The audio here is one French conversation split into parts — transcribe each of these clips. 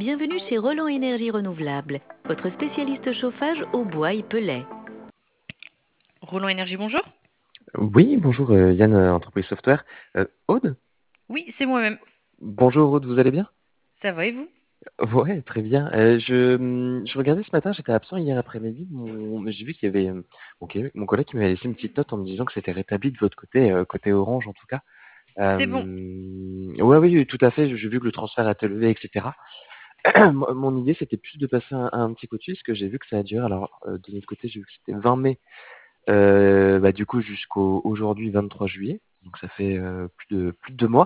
Bienvenue chez Roland Énergie Renouvelable, votre spécialiste chauffage au bois et pellet. Roland Énergie, bonjour. Oui, bonjour Yann, Entreprise Software. Aude? Oui, c'est moi-même. Bonjour Aude, vous allez bien? Ça va et vous? Ouais, très bien. Je regardais ce matin, j'étais absent hier après-midi, mais j'ai vu qu'il y avait mon collègue qui m'avait laissé une petite note en me disant que c'était rétabli de votre côté, côté Orange en tout cas. C'est bon. Ouais, oui, tout à fait, j'ai vu que le transfert a été levé, etc. Mon idée, c'était plus de passer un petit coup de fil, parce que j'ai vu que ça a duré, alors de notre côté, j'ai vu que c'était 20 mai. Bah, du coup, jusqu'au aujourd'hui 23 juillet, donc ça fait plus de 2 mois.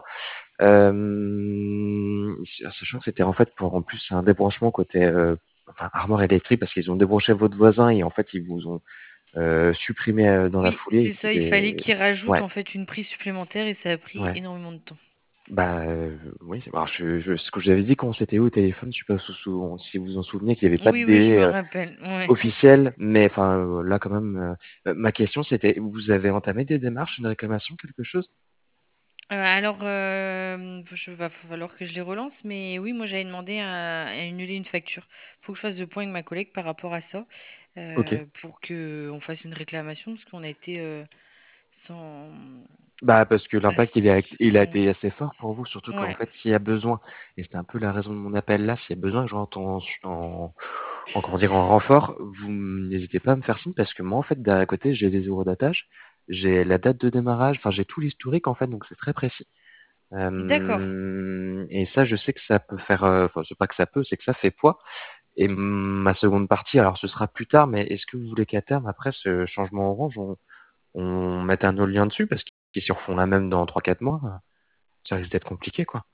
Sachant que c'était en fait pour en plus un débranchement côté enfin, armoire électrique, parce qu'ils ont débranché votre voisin et en fait ils vous ont supprimé dans la Oui, foulée. c'est ça. Il fallait qu'ils rajoutent Ouais, en fait une prise supplémentaire et ça a pris ouais. énormément de temps. Bah oui, alors ce que j'avais dit quand c'était au téléphone, je sais pas si vous vous en souvenez, qu'il n'y avait pas de Oui, oui, je délai me rappelle. Ouais. officiel, mais enfin là quand même, ma question c'était, vous avez entamé des démarches, une réclamation, quelque chose? Alors, va falloir que je les relance, mais oui, moi j'avais demandé à annuler une facture. Faut que je fasse le point avec ma collègue par rapport à ça, Ok. pour que on fasse une réclamation parce qu'on a été sans. Bah, parce que l'impact, il a sans... été assez fort pour vous, surtout qu'en Ouais, fait, s'il y a besoin, et c'était un peu la raison de mon appel là, s'il y a besoin que je rentre comment dire, en renfort, vous n'hésitez pas à me faire signe, parce que moi, en fait, d'un côté, j'ai les eurodatage, j'ai la date de démarrage, enfin, j'ai tout l'historique, en fait, donc c'est très précis. d'accord, Et ça, je sais que ça peut faire, enfin, c'est pas que ça peut, c'est que ça fait poids. Et ma seconde partie, alors ce sera plus tard, mais est-ce que vous voulez qu'à terme, après ce changement orange, on mette un autre lien dessus, parce qu'ils se refont la même dans 3 4 mois, ça risque d'être compliqué, quoi.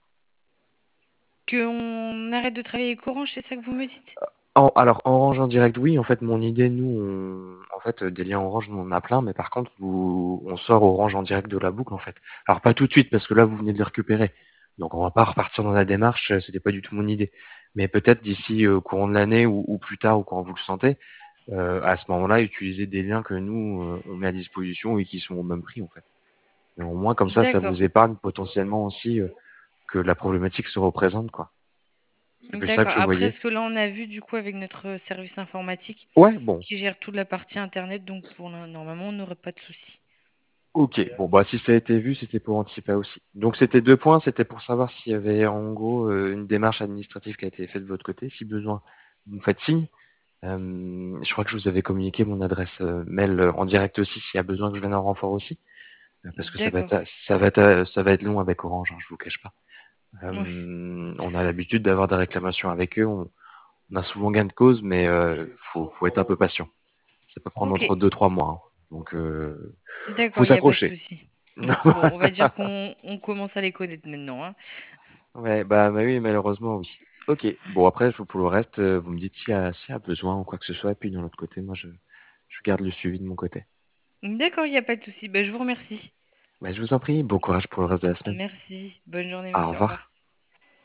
qu'on arrête de travailler avec Orange, c'est ça que vous me dites? Alors, Orange en direct, oui, en fait, mon idée, nous, en fait, des liens Orange, nous, on en a plein, mais par contre, on sort Orange en direct de la boucle, en fait. Alors, pas tout de suite, parce que là, vous venez de les récupérer. Donc, on va pas repartir dans la démarche, c'était pas du tout mon idée. Mais peut-être d'ici au courant de l'année, ou plus tard, ou quand vous le sentez, à ce moment-là, utiliser des liens que nous, on met à disposition et qui sont au même prix, en fait. Et au moins, comme ça D'accord, vous épargne potentiellement aussi que la problématique se représente, quoi. C'est plus ça que d'accord. je Après, voyais. ce que là, on a vu du coup avec notre service informatique Ouais, bon, qui gère toute la partie internet, donc normalement, on n'aurait pas de souci. ok. Bon, bah si ça a été vu, c'était pour anticiper aussi. Donc c'était 2 points, c'était pour savoir s'il y avait en gros une démarche administrative qui a été faite de votre côté. Si besoin, vous me faites signe. Je crois que je vous avais communiqué mon adresse mail en direct aussi, s'il y a besoin que je vienne en renfort aussi. Parce que D'accord. ça va être long avec Orange, hein, je vous cache pas. Oui. On a l'habitude d'avoir des réclamations avec eux. On a souvent gain de cause, mais faut être un peu patient. Ça peut prendre Ok. entre 2 3 mois, hein. Donc D'accord, faut il n'y a pas de s'accrocher. souci. Bon, on va dire qu'on commence à les connaître maintenant, hein. Ouais, bah oui, malheureusement, oui. Ok, bon après, pour le reste, vous me dites s'il y a besoin ou quoi que ce soit, et puis de l'autre côté, moi, je garde le suivi de mon côté. D'accord, il n'y a pas de souci. Ben, je vous remercie. Bah, je vous en prie, bon courage pour le reste de la semaine. Merci. Bonne journée, Au monsieur. Au revoir. revoir.